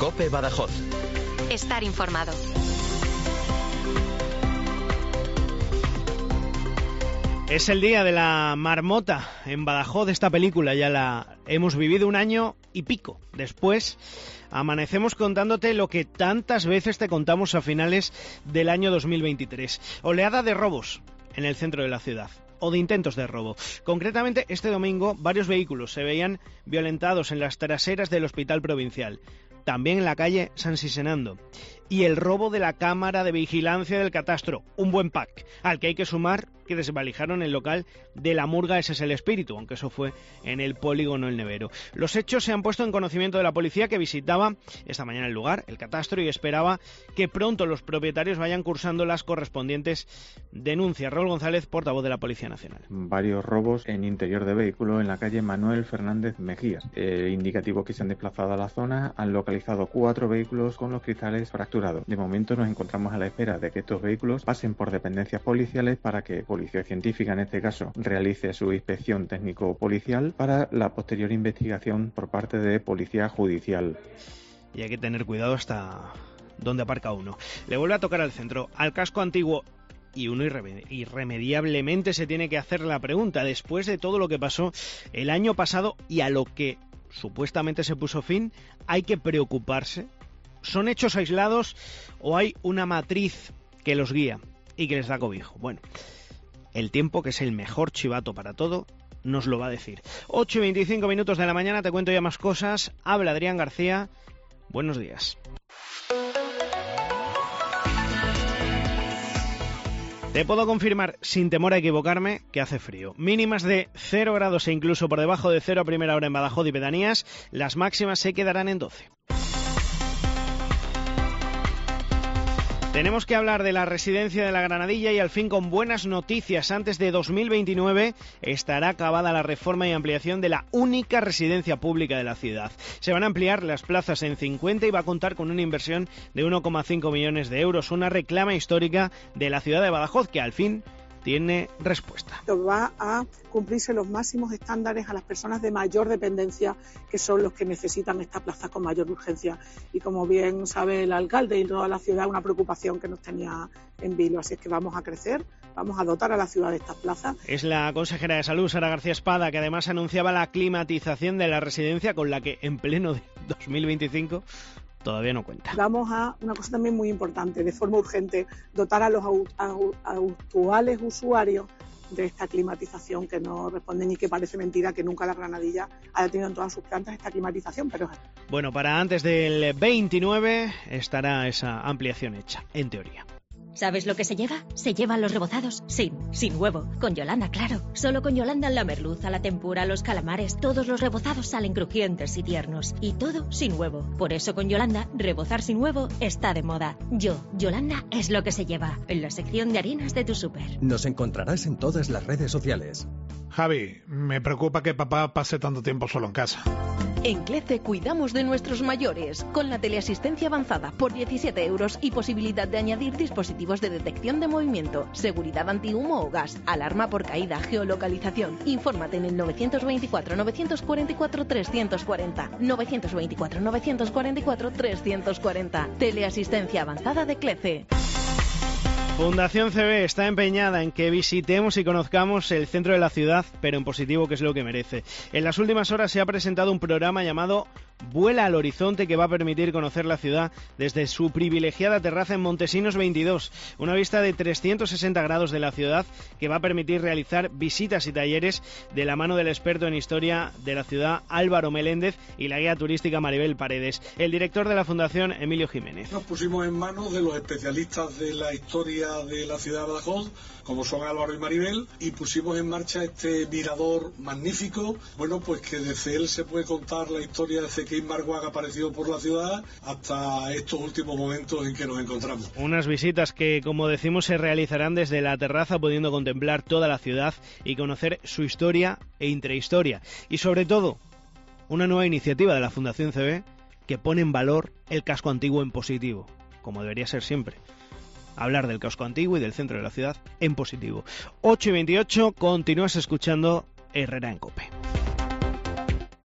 COPE Badajoz. Estar informado. Es el día de la marmota en Badajoz. Esta película ya la hemos vivido 1 año y pico. Después amanecemos contándote lo que tantas veces te contamos a finales del año 2023. Oleada de robos en el centro de la ciudad, o de intentos de robo. Concretamente, este domingo varios vehículos se veían violentados en las traseras del Hospital Provincial. También en la calle San Sisenando. Y el robo de la cámara de vigilancia del catastro, un buen pack, al que hay que sumar que desvalijaron el local de la murga Ese es el Espíritu, aunque eso fue en el polígono El Nevero. Los hechos se han puesto en conocimiento de la policía, que visitaba esta mañana el lugar, el catastro, y esperaba que pronto los propietarios vayan cursando las correspondientes denuncias. Raúl González, portavoz de la Policía Nacional. Varios robos en interior de vehículos en la calle Manuel Fernández Mejías. Indicativos que se han desplazado a la zona han localizado 4 vehículos con los cristales fracturados. De momento nos encontramos a la espera de que estos vehículos pasen por dependencias policiales para que Policía Científica, en este caso, realice su inspección técnico-policial para la posterior investigación por parte de Policía Judicial. Y hay que tener cuidado hasta dónde aparca uno. Le vuelve a tocar al centro, al casco antiguo, y uno irremediablemente se tiene que hacer la pregunta, después de todo lo que pasó el año pasado y a lo que supuestamente se puso fin, ¿hay que preocuparse? ¿Son hechos aislados o hay una matriz que los guía y que les da cobijo? Bueno, el tiempo, que es el mejor chivato para todo, nos lo va a decir. 8:25 de la mañana, te cuento ya más cosas. Habla Adrián García. Buenos días. Te puedo confirmar, sin temor a equivocarme, que hace frío. Mínimas de 0 grados e incluso por debajo de 0 a primera hora en Badajoz y pedanías. Las máximas se quedarán en 12. Tenemos que hablar de la residencia de la Granadilla y al fin con buenas noticias. Antes de 2029 estará acabada la reforma y ampliación de la única residencia pública de la ciudad. Se van a ampliar las plazas en 50 y va a contar con una inversión de 1,5 millones de euros. Una reclama histórica de la ciudad de Badajoz que al fin tiene respuesta. Va a cumplirse los máximos estándares a las personas de mayor dependencia, que son los que necesitan esta plaza con mayor urgencia. Y como bien sabe el alcalde y toda la ciudad, una preocupación que nos tenía en vilo. Así es que vamos a crecer, vamos a dotar a la ciudad de estas plazas. Es la consejera de Salud, Sara García Espada, que además anunciaba la climatización de la residencia, con la que en pleno de 2025... todavía no cuenta. Vamos a una cosa también muy importante, de forma urgente, dotar a los actuales usuarios de esta climatización, que no responden y que parece mentira que nunca la Granadilla haya tenido en todas sus plantas esta climatización, pero... Bueno, para antes del 29 estará esa ampliación hecha, en teoría. ¿Sabes lo que se lleva? Se llevan los rebozados sin huevo. Con Yolanda, claro. Solo con Yolanda la merluza, la tempura, los calamares, todos los rebozados salen crujientes y tiernos. Y todo sin huevo. Por eso con Yolanda, rebozar sin huevo está de moda. Yolanda es lo que se lleva. En la sección de harinas de tu súper. Nos encontrarás en todas las redes sociales. Javi, me preocupa que papá pase tanto tiempo solo en casa. En CLECE cuidamos de nuestros mayores, con la teleasistencia avanzada por 17 euros y posibilidad de añadir dispositivos de detección de movimiento, seguridad antihumo o gas, alarma por caída, geolocalización. Infórmate en el 924 944 340, 924 944 340. Teleasistencia avanzada de CLECE. Fundación CB está empeñada en que visitemos y conozcamos el centro de la ciudad, pero en positivo, que es lo que merece. En las últimas horas se ha presentado un programa llamado Vuela al Horizonte, que va a permitir conocer la ciudad desde su privilegiada terraza en Montesinos 22. Una vista de 360 grados de la ciudad que va a permitir realizar visitas y talleres de la mano del experto en historia de la ciudad Álvaro Meléndez y la guía turística Maribel Paredes. El director de la Fundación, Emilio Jiménez. Nos pusimos en manos de los especialistas de la historia de la ciudad de Badajoz, como son Álvaro y Maribel, y pusimos en marcha este mirador magnífico. Bueno, pues que desde él se puede contar la historia desde que Marguaga apareció por la ciudad hasta estos últimos momentos en que nos encontramos. Unas visitas que, como decimos, se realizarán desde la terraza, pudiendo contemplar toda la ciudad y conocer su historia e intrahistoria. Y sobre todo, una nueva iniciativa de la Fundación CB que pone en valor el casco antiguo en positivo, como debería ser siempre. Hablar del casco antiguo y del centro de la ciudad en positivo. 8:28, continúas escuchando Herrera en COPE.